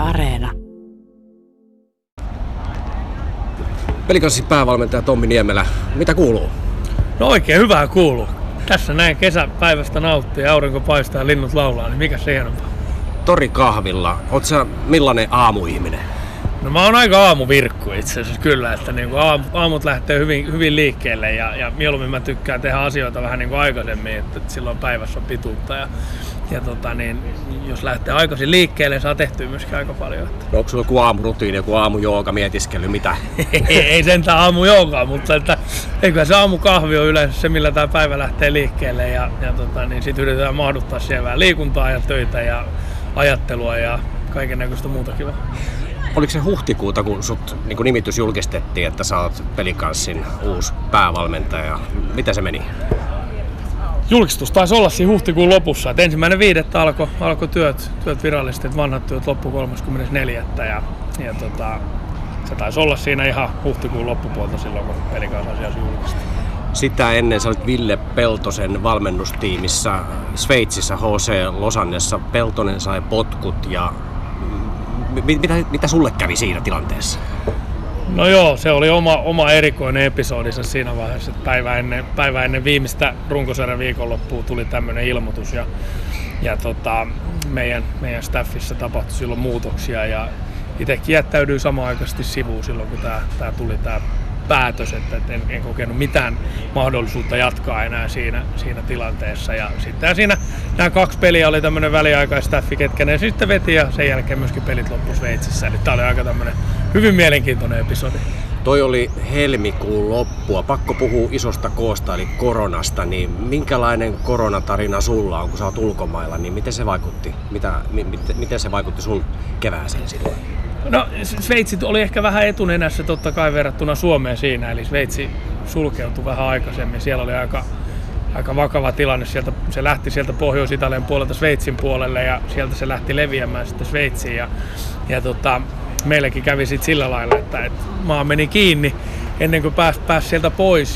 Areena. Pelikanssin päävalmentaja Tommi Niemelä, mitä kuuluu? No oikein hyvää kuuluu. Tässä näin kesäpäivästä nauttii, aurinko paistaa ja linnut laulaa, niin mikä se hienompaa? Torikahvilla, oot sä millainen aamuihminen? No mä oon aika aamuvirkku itse asiassa kyllä, että niin kuin aamut lähtee hyvin liikkeelle ja mieluummin mä tykkään tehdä asioita vähän niin kuin aikaisemmin, että silloin päivässä on pituutta ja jos lähtee aikaisin liikkeelle, saa tehtyä myöskin aika paljon. No, onko sulla joku aamurutiini, joku aamujooga, mietiskely, mitä? Ei sentään aamujoogaa, mutta eiköhän se aamukahvi on yleensä se, millä tämä päivä lähtee liikkeelle ja sitten yritetään mahduttaa siellä vähän liikuntaa ja töitä ja ajattelua ja kaiken näköistä muuta kivaa. Oliko se huhtikuuta, kun sut niin kun nimitys julkistettiin, että sä oot Pelikanssin uusi päävalmentaja? Mitä se meni? Julkistus taisi olla siinä huhtikuun lopussa. Et 1.5. alkoi työt virallisesti, että vanhat työt loppu 34. Se taisi olla siinä ihan huhtikuun loppupuolta silloin, kun Pelikans asiassa julkistettiin. Sitä ennen sä olit Ville Peltosen valmennustiimissä Sveitsissä HC Losannessa. Peltonen sai potkut ja mitä sulle kävi siinä tilanteessa? No joo, se oli oma erikoinen episodissa siinä vaiheessa, että päivä ennen viimeistä runkosarjan viikonloppua tuli tämmöinen ilmoitus ja meidän staffissa tapahtui silloin muutoksia ja itsekin jättäydyin samanaikaisesti sivuun silloin, kun tää tuli tää päätös, että en kokenut mitään mahdollisuutta jatkaa enää siinä tilanteessa. Ja sitten siinä nämä 2 peliä oli tämmöinen väliaikaistaffi, ketkä ne sitten veti ja sen jälkeen myöskin pelit loppu Sveitsissä. Eli tää oli aika tämmöinen hyvin mielenkiintoinen episodi. Toi oli helmikuun loppua. Pakko puhua isosta koosta eli koronasta. Niin minkälainen koronatarina sulla on, kun sä oot ulkomailla? Niin miten se vaikutti? Miten se vaikutti sun kevääseen silloin? No Sveitsi oli ehkä vähän etunenässä totta kai verrattuna Suomeen siinä, eli Sveitsi sulkeutui vähän aikaisemmin. Siellä oli aika vakava tilanne. Se lähti sieltä Pohjois-Italian puolelta Sveitsin puolelle ja sieltä se lähti leviämään sitten Sveitsiin. Meilläkin kävi sitten sillä lailla, että maa meni kiinni ennen kuin pääsi sieltä pois.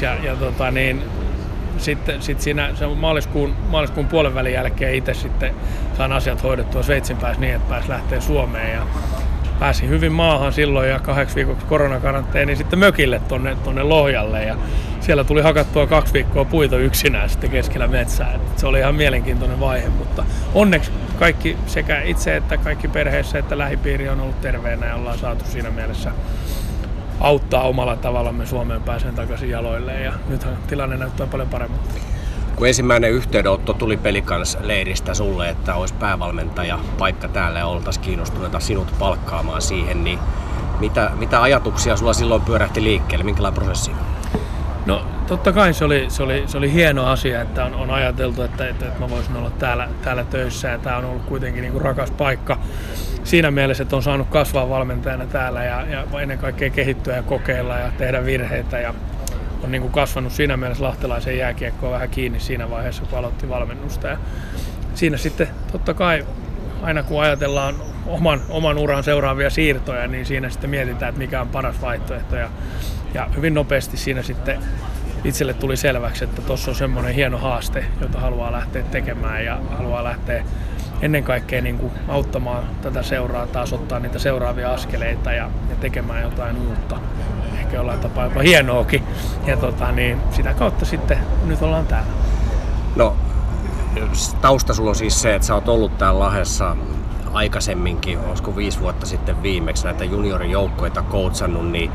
Sitten siinä maaliskuun puolen välin jälkeen itse sitten sain asiat hoidettua Sveitsin päässä niin, että pääsi lähteä Suomeen. Ja pääsin hyvin maahan silloin ja 8 viikoksi koronakaranteeni sitten mökille tonne Lohjalle ja siellä tuli hakattua 2 viikkoa puita yksinään sitten keskellä metsää. Se oli ihan mielenkiintoinen vaihe, mutta onneksi kaikki sekä itse että kaikki perheessä että lähipiiri on ollut terveenä ja ollaan saatu siinä mielessä auttaa omalla tavallamme Suomeen pääsen takaisin jaloille ja nythän tilanne näyttää paljon paremmalta. Kun ensimmäinen yhteydenotto tuli Pelikans-leiristä sulle, että olisi päävalmentaja paikka täällä ja oltaisiin kiinnostuneita sinut palkkaamaan siihen, niin mitä ajatuksia sulla silloin pyörähti liikkeelle? Minkälainen prosessi? No totta kai se oli hieno asia, että on ajateltu, että mä voisin olla täällä töissä ja tää on ollut kuitenkin niin kuin rakas paikka siinä mielessä, että on saanut kasvaa valmentajana täällä ja ennen kaikkea kehittyä ja kokeilla ja tehdä virheitä ja on niin kuin kasvanut siinä mielessä lahtelaisen jääkiekkoon vähän kiinni siinä vaiheessa, kun aloitti valmennusta. Ja siinä sitten totta kai aina kun ajatellaan oman uran seuraavia siirtoja, niin siinä sitten mietitään, että mikä on paras vaihtoehto. Ja hyvin nopeasti siinä sitten itselle tuli selväksi, että tuossa on semmoinen hieno haaste, jota haluaa lähteä tekemään ja haluaa lähteä ennen kaikkea niin kuin auttamaan tätä seuraa, taas ottaa niitä seuraavia askeleita ja tekemään jotain uutta. Ehkä jollain tapaa jopa hienoakin. Ja sitä kautta sitten nyt ollaan täällä. No, tausta sulla on siis se, että sä oot ollut täällä Lahdessa aikaisemminkin, olisiko 5 vuotta sitten viimeksi näitä juniorijoukkoita coachannut, niin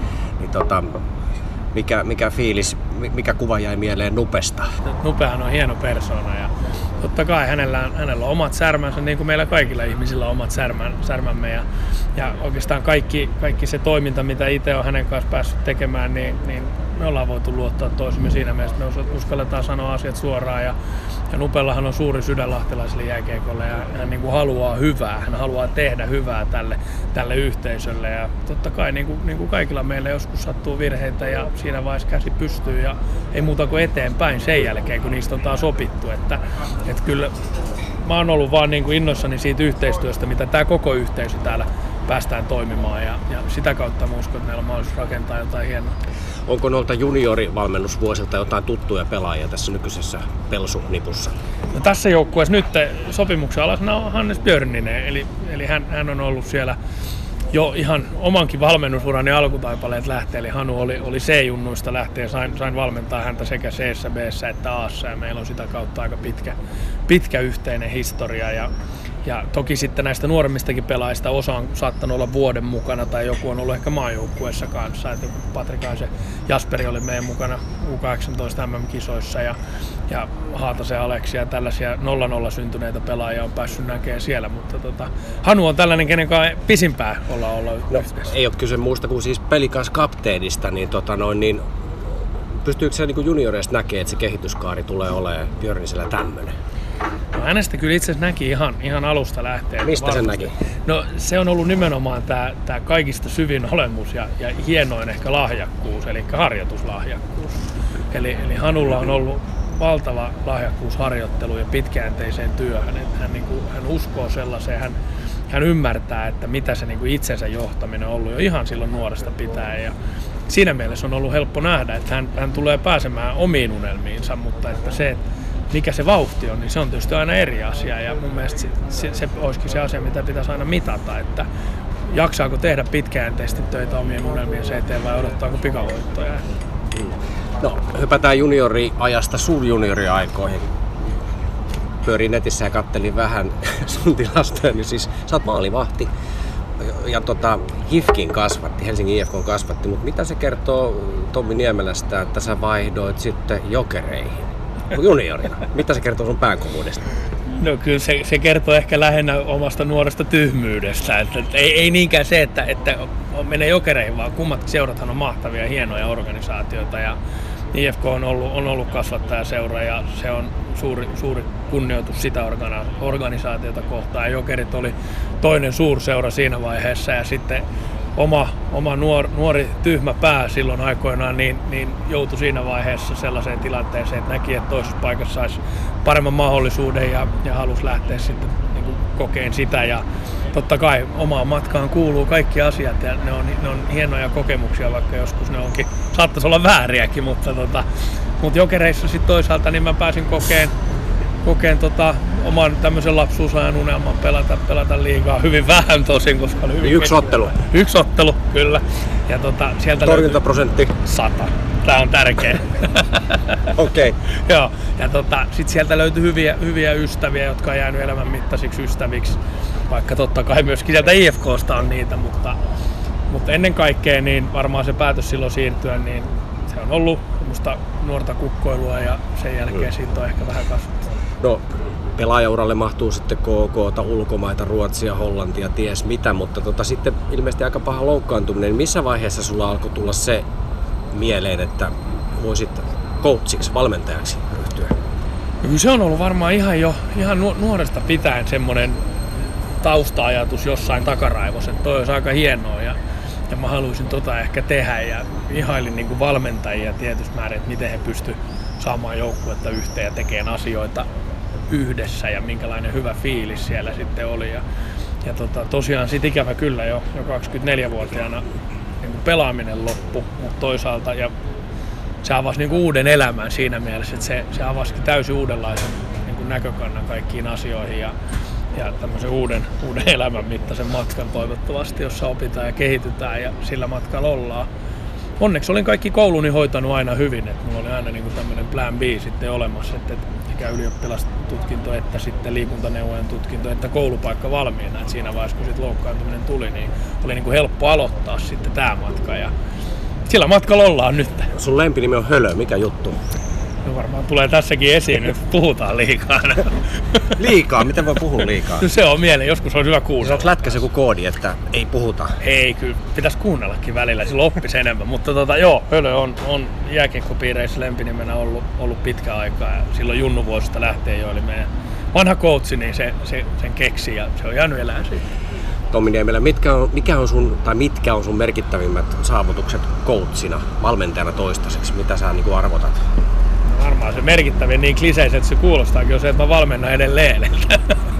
mikä fiilis, mikä kuva jäi mieleen Nupesta? Nupehan on hieno persoona ja totta kai hänellä on omat särmänsä, niin kuin meillä kaikilla ihmisillä on omat särmämme ja oikeastaan kaikki se toiminta, mitä itse on hänen kanssa päässyt tekemään, niin me ollaan voitu luottaa toisimme siinä mielessä, me uskalletaan sanoa asiat suoraan ja Nupellahan on suuri sydän lahtelaiselle jääkiekolle ja hän niin kuin haluaa hyvää, hän haluaa tehdä hyvää tälle yhteisölle ja totta kai niin kuin kaikilla meillä joskus sattuu virheitä ja siinä vaiheessa käsi pystyy ja ei muuta kuin eteenpäin sen jälkeen, kun niistä on taas opittu, että kyllä mä oon ollut vaan niin kuin innoissani siitä yhteistyöstä, mitä tämä koko yhteisö päästään toimimaan ja sitä kautta mä uskon, että meillä on mahdollisuus rakentaa jotain hienoa. Onko noilta juniorivalmennusvuosilta jotain tuttuja pelaajia tässä nykyisessä Pelsu-nipussa? No tässä joukkueessa nyt sopimuksen alasena on Hannes Björninen, eli hän on ollut siellä jo ihan omankin valmennusurani alkutaipaleet lähtee, eli Hanu oli C-junnuista lähtien, sain valmentaa häntä sekä C-ssä, B-ssä että A-ssa, ja meillä on sitä kautta aika pitkä yhteinen historia. Ja toki sitten näistä nuoremmistakin pelaajista osa on saattanut olla vuoden mukana tai joku on ollut ehkä maajoukkueessa kanssa. Että Patrikaisen Jasperi oli meidän mukana U18 MM-kisoissa ja Haatasen Aleksi ja tällaisia 0-0 syntyneitä pelaajia on päässyt näkemään siellä. Mutta Hanu on tällainen, kenen kanssa pisimpään olla yhteydessä. Ei ole kyse muusta kuin siis Pelikans-kapteenista, niin pystyykö se niin junioreista näkemään, että se kehityskaari tulee olemaan Björnisellä tämmöinen? No hänestä kyllä itse asiassa näki ihan alusta lähtien. Mistä sen näki? No se on ollut nimenomaan tämä kaikista syvin olemus ja hienoin ehkä lahjakkuus, eli harjoituslahjakkuus. Eli Hanulla on ollut valtava lahjakkuus harjoitteluun ja pitkäjänteiseen työhön. Että hän uskoo sellaiseen, hän ymmärtää, että mitä se itsensä johtaminen on ollut jo ihan silloin nuoresta pitäen. Ja siinä mielessä on ollut helppo nähdä, että hän tulee pääsemään omiin unelmiinsa, mutta että se, mikä se vauhti on, niin se on tietysti aina eri asia ja mun mielestä se olisikin se asia, mitä pitäisi aina mitata, että jaksaako tehdä pitkäjänteisesti töitä omien unelmiensa eteen vai odottaako pikavoittoja. No, hypätään junioriajasta sun junioriaikoihin. Pyörin netissä ja kattelin vähän sun tilastoja, niin siis sä oot maalivahti ja HIFKin kasvatti, Helsingin IFK kasvatti, mutta mitä se kertoo Tommi Niemelästä, että sä vaihdoit sitten Jokereihin juniorina? Mitä se kertoo sun päänkovuudesta? No kyllä se kertoo ehkä lähinnä omasta nuoresta tyhmyydestä. Että ei niinkään se, että menee Jokereihin, vaan kummatkin seurathan on mahtavia, hienoja organisaatioita. Ja IFK on ollut kasvattajaseura ja se on suuri kunnioitus sitä organisaatiota kohtaan. Ja Jokerit oli toinen suurseura siinä vaiheessa ja sitten oma nuori tyhmä pää silloin aikoinaan niin joutui siinä vaiheessa sellaiseen tilanteeseen, että näki, että toisessa paikassa saisi paremman mahdollisuuden ja halusi lähteä sitten kokeen sitä. Ja totta kai omaan matkaan kuuluu kaikki asiat ja ne on hienoja kokemuksia, vaikka joskus ne saattaisi olla vääriäkin, mutta Jokereissa sitten toisaalta niin mä pääsin kokeen oman tämmöisen lapsuusajan unelman pelata liigaa hyvin vähän tosin, koska oli hyvin Yksi ottelu, kyllä. Ja sieltä torjuntaprosentti 100. Tää on tärkeä. Okei. Okay. Joo. Ja sit sieltä löytyi hyviä ystäviä, jotka on jäänyt elämän mittaisiksi ystäviksi. Vaikka totta kai myöskin sieltä IFK:sta on niitä, mutta ennen kaikkea niin varmaan se päätös silloin siirtyä, niin se on ollut semmoista nuorta kukkoilua ja sen jälkeen siitä on ehkä vähän kasvanut. No, pelaajauralle mahtuu sitten KK:ta, ulkomaita, Ruotsia, Hollantia, ties mitä, mutta sitten ilmeisesti aika paha loukkaantuminen. Missä vaiheessa sulla alkoi tulla se mieleen, että voisit coachiksi, valmentajaksi ryhtyä? No, se on ollut varmaan ihan nuoresta pitäen semmoinen tausta-ajatus jossain takaraivossa, että toi olisi aika hienoa ja mä haluaisin ehkä tehdä ja ihailin valmentajia tietysti määrin, että miten he pystyivät saamaan joukkuetta yhteen ja tekemään asioita yhdessä ja minkälainen hyvä fiilis siellä sitten oli. Ja tosiaan sit ikävä kyllä jo 24-vuotiaana pelaaminen loppu, mutta toisaalta ja se avasi uuden elämän siinä mielessä, että se avasi täysin uudenlaisen näkökannan kaikkiin asioihin ja tämmöisen uuden elämän mittaisen matkan toivottavasti, jossa opitaan ja kehitytään ja sillä matkalla ollaan. Onneksi olin kaikki kouluni hoitanut aina hyvin, että mulla oli aina tämmöinen plan B sitten olemassa, että sekä ylioppilastutkinto että sitten liikuntaneuvojen tutkinto että koulupaikka valmiina. Et siinä vaiheessa kun sitten loukkaantuminen tuli, niin oli helppo aloittaa sitten tämä matka ja sillä matkalla ollaan nyt. Sun lempinimi on Hölö, mikä juttu? No varmaan tulee tässäkin esiin, nyt puhutaan liikaa. Liikaa? Miten voi puhua liikaa? No se on mieleen, joskus on hyvä kuunnella. Onko lätkäs joku koodi, että ei puhuta? Ei, kyllä pitäisi kuunnellakin välillä, silloin oppisi enemmän. Mutta joo, Hölö on jääkiekkopiireissä lempinimenä ollut pitkä aikaa ja silloin junnuvuosista lähtien jo oli meidän vanha coachi, niin se sen keksi ja se on jäänyt elää siitä. Tommi Niemelä, mitkä on sun merkittävimmät saavutukset coachina, valmentajana toistaiseksi? Mitä sä arvotat? Varmaan se merkittävin niin kliseiset se kuulostaakin on se, että mä valmennan edelleen.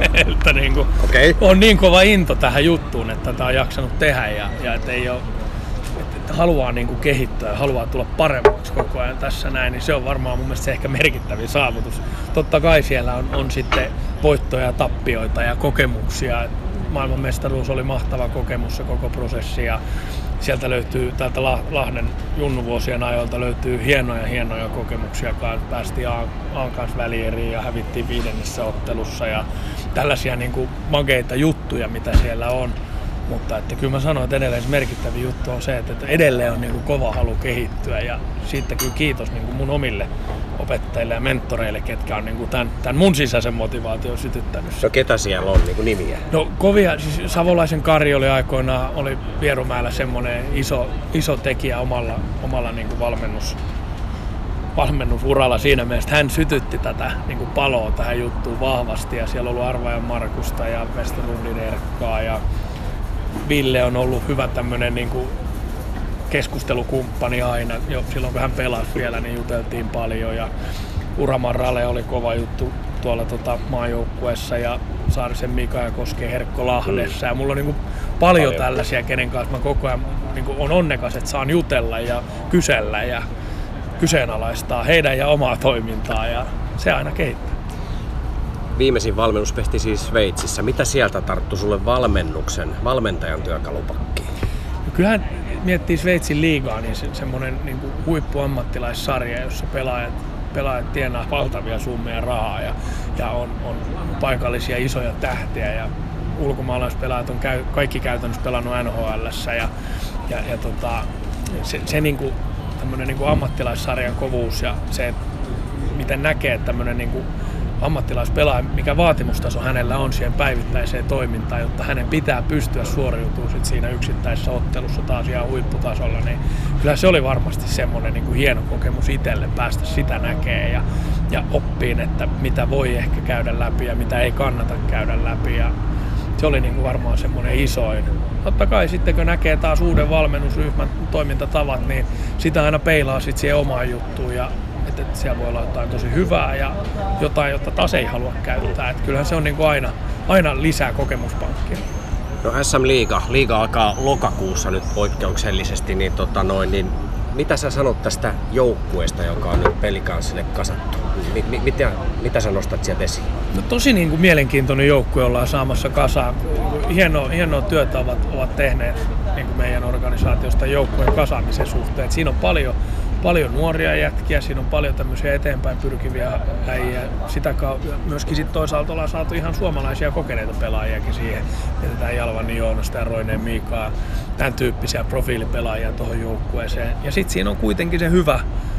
että niin kuin on niin kova into tähän juttuun, että tätä on jaksanut tehdä ja että ei ole, että haluaa niin kuin kehittyä ja haluaa tulla paremmaksi koko ajan tässä näin, niin se on varmaan mun mielestä se ehkä merkittävin saavutus. Totta kai siellä on sitten voittoja ja tappioita ja kokemuksia. Maailmanmestaruus oli mahtava kokemus se koko prosessi ja sieltä löytyy, täältä Lahden junnuvuosien ajoilta löytyy hienoja kokemuksia. Päästiin Aan kanssa välieriin ja hävittiin 5. ottelussa ja tällaisia niin kuin makeita juttuja, mitä siellä on. Mutta että kyllä mä sanoin, että edelleen merkittävin juttu on se, että edelleen on niin kuin kova halu kehittyä ja siitä kyllä kiitos niin kuin mun omille opettajille ja mentoreille, ketkä on niin kuin tämän mun sisäisen motivaation sytyttänyt. No ketä siellä on niin kuin nimiä? No kovia, siis Savolaisen Kari oli aikoinaan, oli Vierumäellä semmoinen iso tekijä omalla niin kuin valmennusuralla siinä mielessä, hän sytytti tätä niin kuin paloa tähän juttuun vahvasti ja siellä on ollut Arvajan Markusta ja Westerlundin Erkkaa ja Ville on ollut hyvä tämmönen niinku keskustelukumppani aina. Jo silloin kun hän pelasi vielä, niin juteltiin paljon ja Uraman Rale oli kova juttu tuolla maajoukkueessa ja Saarisen Mika ja Koskeen Herkko Lahdessa. Ja mulla on niinku paljon tällaisia, kenen kanssa mä koko ajan niinku on onnekas, että saan jutella ja kysellä ja kyseenalaistaa heidän ja omaa toimintaa ja se aina kehittää. Viimeisin valmennus pesti siis Sveitsissä. Mitä sieltä tarttui sulle valmentajan työkalupakkiin? No kyllähän miettii Sveitsin liigaa, niin semmoinen niin kuin huippuammattilaissarja, jossa pelaajat tienaa valtavia summia rahaa ja on paikallisia isoja tähtiä ja ulkomaalaispelaajat on kaikki käytännössä pelannut NHL:ssä ja se niin kuin, tämmöinen niin kuin ammattilaissarjan kovuus ja se, miten näkee tämmöinen niin kuin ammattilaispelaaja, mikä vaatimustaso hänellä on siihen päivittäiseen toimintaan, jotta hänen pitää pystyä suoriutumaan siinä yksittäisessä ottelussa taas ihan huipputasolla, niin kyllä se oli varmasti semmoinen niin kuin hieno kokemus itselle päästä sitä näkee ja oppiin, että mitä voi ehkä käydä läpi ja mitä ei kannata käydä läpi ja se oli niin kuin varmaan semmoinen isoin. Totta kai sitten kun näkee taas uuden valmennusryhmän toimintatavat, niin sitä aina peilaa sitten siihen omaan juttuun ja että siellä voi olla jotain tosi hyvää ja jotain, jota taas ei halua käyttää. Että kyllähän se on niin kuin aina lisää kokemuspankkia. No SM Liiga alkaa lokakuussa nyt poikkeuksellisesti, niin, niin mitä sä sanot tästä joukkueesta, joka on nyt Pelicansille kasattu? Mitä sä nostat sieltä esiin? No tosi niin kuin mielenkiintoinen joukkue ollaan saamassa kasaan. Hienoa työtä ovat tehneet niin kuin meidän organisaatiosta joukkueen kasaamisen suhteen. Siinä on paljon nuoria jätkiä, siinä on paljon tämmöisiä eteenpäin pyrkiviä äijä. Sitä myöskin sit toisaalta ollaan saatu ihan suomalaisia kokeneita pelaajiakin siihen. Mietitään Jalvani Joonasta ja Roineen Miikaa, tämän tyyppisiä profiilipelaajia tuohon joukkueeseen. Ja sitten siinä on kuitenkin se hyvä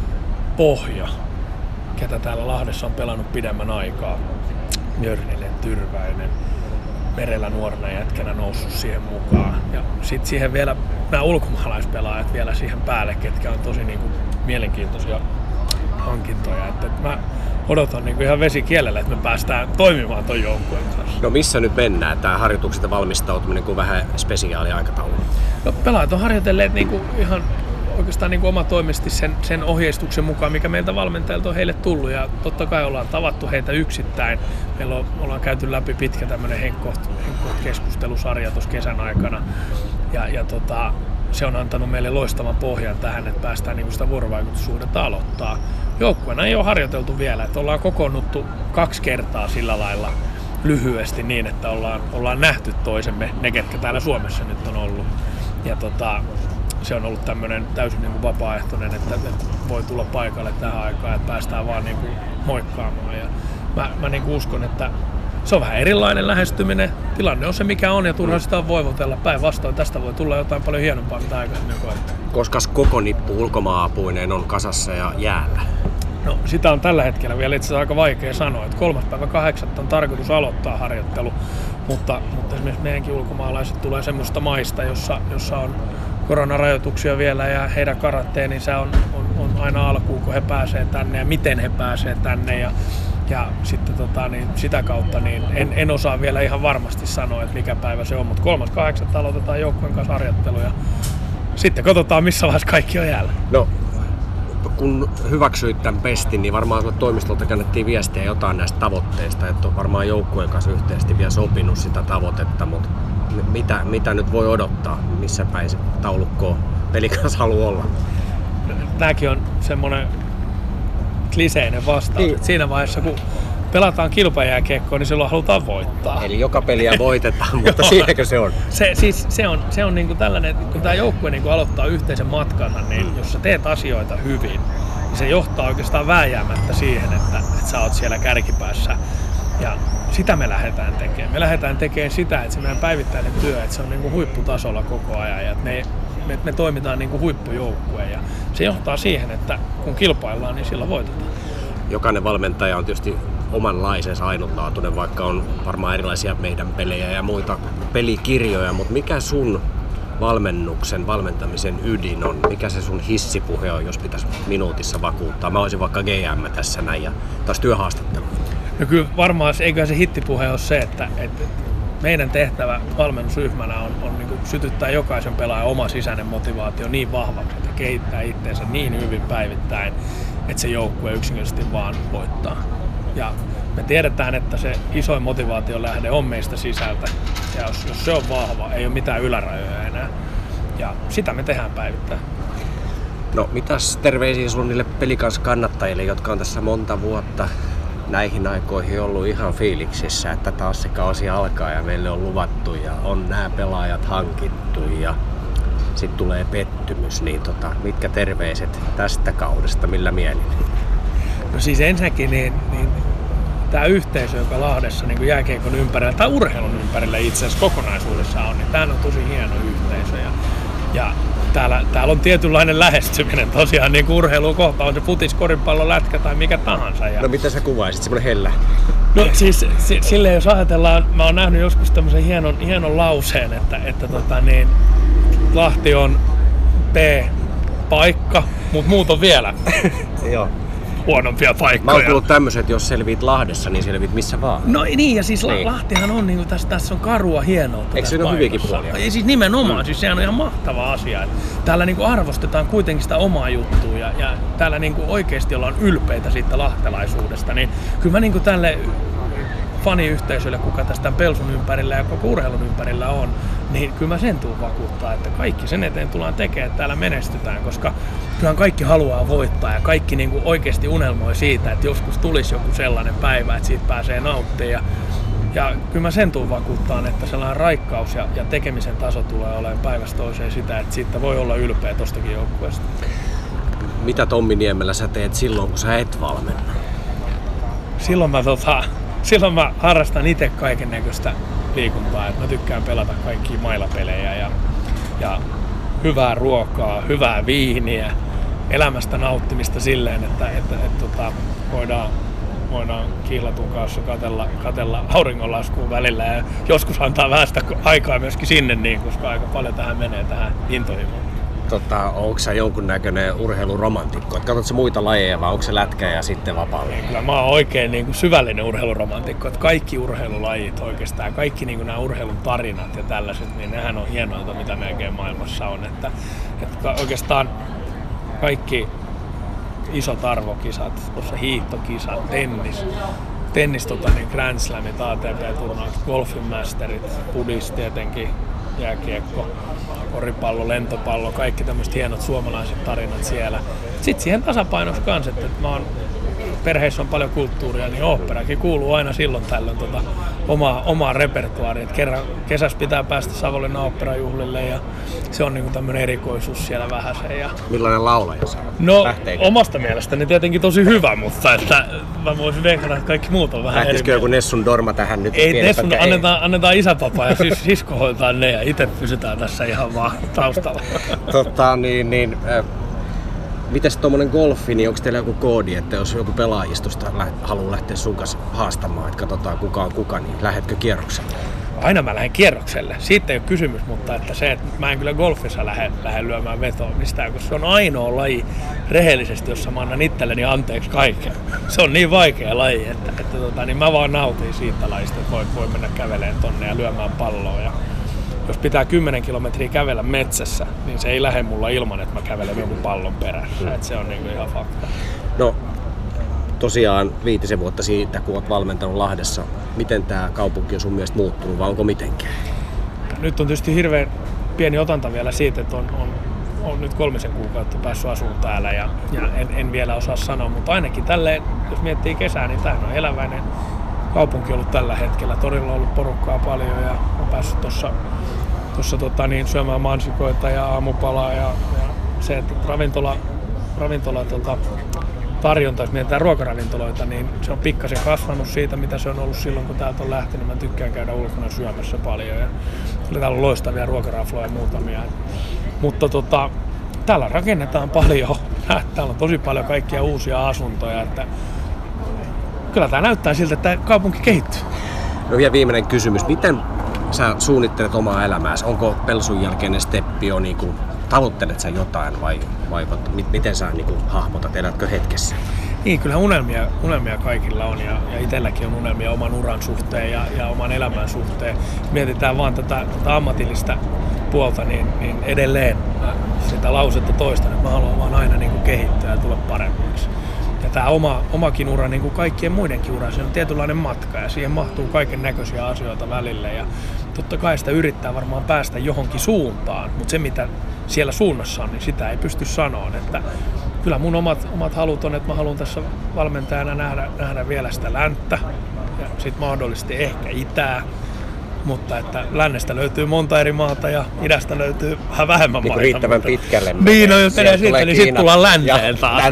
pohja, ketä täällä Lahdessa on pelannut pidemmän aikaa. Mjörninen, Tyrväinen, Merellä nuorena jätkänä noussut siihen mukaan. Ja sitten siihen vielä nämä ulkomaalaispelaajat vielä siihen päälle, ketkä on tosi niinku mielenkiintoisia hankintoja. Että mä odotan niinku ihan vesikielellä, että me päästään toimimaan ton joukkueen kanssa. No missä nyt mennään? Tää harjoitukset ja valmistautuminen kuin vähän spesiaali aikataulu? No pelaajat on harjoitelleet niinku ihan oikeastaan niin kuin omatoimisesti sen ohjeistuksen mukaan, mikä meiltä valmentajilta on heille tullut. Ja totta kai ollaan tavattu heitä yksittäin. Meillä ollaan käyty läpi pitkä tämmöinen Henkkoht-keskustelusarja tuossa kesän aikana. Ja se on antanut meille loistavan pohjan tähän, että päästään niin kuin sitä vuorovaikutussuhdetta aloittaa. Joukkueena ei ole harjoiteltu vielä, että ollaan kokoonnuttu 2 kertaa sillä lailla lyhyesti niin, että ollaan nähty toisemme, ne ketkä täällä Suomessa nyt on ollut. Ja se on ollut tämmöinen täysin niin kuin vapaaehtoinen, että voi tulla paikalle tähän aikaan, että päästään vaan niin kuin moikkaamaan. Ja mä niin kuin uskon, että se on vähän erilainen lähestyminen. Tilanne on se mikä on ja turha sitä on voivotella. Päinvastoin tästä voi tulla jotain paljon hienompaa, mitä aikaisemmin koettiin. Koska koko nippu ulkomaapuineen on kasassa ja jäällä? No sitä on tällä hetkellä vielä itse asiassa aika vaikea sanoa. 3.8. on tarkoitus aloittaa harjoittelu, mutta esimerkiksi meidänkin ulkomaalaiset tulee semmoista maista, jossa on koronarajoituksia vielä ja heidän karanteeninsa on aina alkuun, kun he pääsee tänne ja miten he pääsee tänne ja sitten niin sitä kautta niin en osaa vielä ihan varmasti sanoa, että mikä päivä se on, mutta 3.8. aloitetaan joukkueen kanssa harjoittelu ja sitten katsotaan missä vaiheessa kaikki on jäällä. No kun hyväksyit tämän pestin, niin varmaan sulle toimistolta kannettiin viestiä jotain näistä tavoitteista, että on varmaan joukkueen kanssa yhteisesti vielä sopinut sitä tavoitetta, mutta mitä nyt voi odottaa, missä päin se taulukko pelin kanssa haluaa olla? Tämäkin on semmoinen kliseinen vastaus. Niin. Siinä vaiheessa, kun pelataan kilpajääkiekkoa, niin silloin halutaan voittaa. Eli joka peliä voitetaan, mutta siinäkö se on? Se on niin kuin tällainen, kun tämä joukkue niin kuin aloittaa yhteisen matkansa, niin jos sä teet asioita hyvin, niin se johtaa oikeastaan vääjäämättä siihen, että sä oot siellä kärkipäässä. Ja sitä me lähdetään tekemään. Me lähdetään tekemään sitä, että se meidän päivittäinen työ, että se on niin kuin huipputasolla koko ajan ja että me toimitaan niin kuin huippujoukkue. Ja se johtaa siihen, että kun kilpaillaan, niin silloin voitetaan. Jokainen valmentaja on tietysti omanlaisensa ainutlaatuinen, vaikka on varmaan erilaisia meidän pelejä ja muita pelikirjoja, mutta mikä sun valmentamisen ydin on? Mikä se sun hissipuhe on, jos pitäisi minuutissa vakuuttaa? Mä olisin vaikka GM tässä näin ja taas työhaastattelu. No kyllä varmaan, eiköhän se hittipuhe ole se, että meidän tehtävä valmennusryhmänä on niin kuin sytyttää jokaisen pelaajan oma sisäinen motivaatio niin vahvaksi, että kehittää itseensä niin hyvin päivittäin, että se joukkue yksinkertaisesti vaan voittaa. Ja me tiedetään, että se isoin motivaation lähde on meistä sisältä. Ja jos se on vahva, ei ole mitään ylärajoja enää. Ja sitä me tehdään päivittäin. No mitäs terveisiä sulla niille pelikansskannattajille, jotka on tässä monta vuotta näihin aikoihin ollut ihan fiiliksissä, että taas se kausi alkaa ja meille on luvattu ja on nämä pelaajat hankittu ja sitten tulee pettymys, niin mitkä terveiset tästä kaudesta, millä mielin? No siis ensinnäkin niin tämä yhteisö, joka Lahdessa niin jääkiekon ympärillä tai urheilun ympärillä itse asiassa kokonaisuudessaan on, niin tämä on tosi hieno yhteisö ja täällä on tietynlainen lähestyminen tosiaan niin kuin urheilua kohtaan, on se futis, koripallo, lätkä tai mikä tahansa. Ja... No miten sä kuvaisit, semmoinen hellä? No siis silleen jos ajatellaan, mä oon nähnyt joskus tämmöisen hienon lauseen, että Lahti on P-paikka, mutta muut on vielä Joo. huonompia paikkoja. Mä oon kuullut tämmöset, että jos selviit Lahdessa, niin selviit missä vaan. No niin, ja siis niin. Lahtihan on, niin tässä on karua hienoutta. Eikö siinä ole hyviäkin puolia? Ja siis nimenomaan, siis sehän on ihan mahtava asia. Täällä niin kuin arvostetaan kuitenkin sitä omaa juttua ja täällä niin kuin oikeasti ollaan ylpeitä siitä lahtelaisuudesta. Niin kyllä mä niin kuin tälle faniyhteisölle, kuka tästä Pelsun ympärillä ja koko urheilun ympärillä on, niin kyllä mä sen tuun vakuuttaa, että kaikki sen eteen tullaan tekemään, että täällä menestytään, koska kyllähän kaikki haluaa voittaa ja kaikki niin kuin oikeasti unelmoi siitä, että joskus tulisi joku sellainen päivä, että siitä pääsee nauttimaan. Ja kyllä mä sen tuun vakuuttaa, että sellainen raikkaus ja tekemisen taso tulee olemaan päivästä toiseen sitä, että siitä voi olla ylpeä tostakin joukkueesta. Mitä Tommi Niemelä sä teet silloin, kun sä et valmenna? Silloin mä harrastan itse kaiken näköistä liikuntaa, että mä tykkään pelata kaikkia mailapelejä ja hyvää ruokaa, hyvää viiniä, elämästä nauttimista silleen, että voidaan kihlatun kanssa katella auringonlaskuun välillä ja joskus antaa vähän sitä aikaa myöskin sinne, niin, koska aika paljon tähän menee tähän intohimoon. Onko sä jonkunnäköinen urheiluromantikko? Katsotko sä muita lajeja vai onko se lätkä ja sitten vapaalla? Kyllä mä oon oikein niin kuin syvällinen urheiluromantikko. Että kaikki urheilulajit oikeastaan, kaikki niin kuin nämä urheilun tarinat ja tällaiset, niin nehän on hienointa, mitä melkein maailmassa on. Että oikeastaan kaikki isot arvokisat, tuossa hiihtokisat, tennis niin Grand Slamit, ATP-turnaukset, golfin masterit, pudis tietenkin, jääkiekko, koripallo, lentopallo, kaikki tämmöiset hienot suomalaiset tarinat siellä. Sitten siihen tasapainoksi kanssa, että mä oon, perheissä on paljon kulttuuria, niin oopperakin kuuluu aina silloin tällöin omaa repertuaariin. Kerran kesässä pitää päästä Savonlinnan oopperajuhlille ja se on niinku tämmöinen erikoisuus siellä vähäsen. Ja... Millainen laulaja sä oot? No lähteekö? Omasta mielestäni tietenkin tosi hyvä, mutta että mä voisin veikata, että kaikki muut on vähän eri. Lähtisikö joku Nessun Dorma tähän nyt? Ei Nessun, annetaan isäpapa ja sisko hoitaa ne ja itse pysytään tässä ihan vaan taustalla. Mites tommonen golfi, niin onko teillä joku koodi, että jos joku pelaajistosta haluaa lähteä sun kanssa haastamaan, että katsotaan kuka on kuka, niin lähdetkö kierrokselle? Aina mä lähden kierrokselle. Siitä ei ole kysymys, mutta että se, että mä en kyllä golfissa lähde lyömään vetoa mistään, koska se on ainoa laji rehellisesti, jossa mä annan itselleni anteeksi kaiken. Se on niin vaikea laji, että niin mä vaan nautin siitä lajista, että voi mennä kävelemään tonne ja lyömään palloa. jos pitää 10 kilometriä kävellä metsässä, niin se ei lähde mulla ilman, että mä kävelen jonkun pallon perässä. Se on niin kuin ihan fakta. No tosiaan 5 vuotta siitä, kun olet valmentanut Lahdessa, miten tämä kaupunki on sun mielestä muuttunut vai onko mitenkään? Nyt on tietysti hirveän pieni otanta vielä siitä, että on nyt 3 kuukautta päässyt asumaan täällä ja en vielä osaa sanoa, mutta ainakin tälleen, jos miettii kesää, niin tämä on eläväinen kaupunki ollut tällä hetkellä. Torilla on ollut porukkaa paljon ja on päässyt tuossa syömään mansikoita ja aamupalaa ja se, että ravintola tarjonta, jos mietitään ruokaravintoloita, niin se on pikkasen kasvanut siitä, mitä se on ollut silloin, kun täältä on lähtenyt. Mä tykkään käydä ulkona syömässä paljon ja täällä on loistavia ruokarafloja muutamia. Mutta täällä rakennetaan paljon. Täällä on tosi paljon kaikkia uusia asuntoja. Että kyllä tää näyttää siltä, että kaupunki kehittyy. No vielä viimeinen kysymys. Miten sä suunnittelet omaa elämääsi? Onko Pelsun jälkeinen steppi jo niinku, tavoittelet sä jotain vai miten sä niinku hahmotat, elätkö hetkessä? Niin, kyllä unelmia kaikilla on ja itselläkin on unelmia oman uran suhteen ja oman elämän suhteen. Mietitään vaan tätä ammatillista puolta, niin edelleen sitä lausetta toistan, että mä haluan vaan aina niin kuin kehittyä ja tulla paremmaksi. Ja tämä omakin ura, niin kuin kaikkien muidenkin ura, se on tietynlainen matka ja siihen mahtuu kaiken näköisiä asioita välille. Ja totta kai sitä yrittää varmaan päästä johonkin suuntaan, mutta se mitä siellä suunnassa on, niin sitä ei pysty sanoa. Että kyllä mun omat halut on, että mä haluan tässä valmentajana nähdä vielä sitä länttä ja sitten mahdollisesti ehkä itää. Mutta että lännestä löytyy monta eri maata ja idästä löytyy vähän vähemmän maita. Riittävän pitkälle. Niin, no jos menee siitä, niin sitten tullaan länteen taas.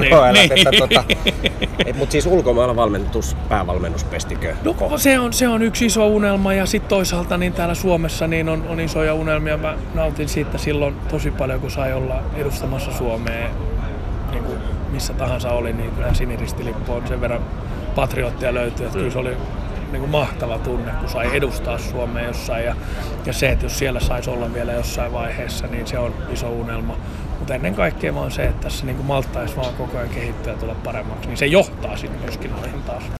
Mutta siis ulkomailla päävalmennuspestikö? No se on yksi iso unelma ja sitten toisaalta niin täällä Suomessa niin on isoja unelmia. Mä nautin siitä silloin tosi paljon, kun sai olla edustamassa Suomea niin kuin missä tahansa oli, niin kyllä siniristilippu on sen verran patriottia löytyy, että kyllä se oli niin kuin mahtava tunne, kun sai edustaa Suomea jossain ja se, että jos siellä saisi olla vielä jossain vaiheessa, niin se on iso unelma. Mutta ennen kaikkea vaan se, että tässä niin kuin malttaisi vaan koko ajan kehittyä ja tulla paremmaksi, niin se johtaa sitten myöskin noihin taas.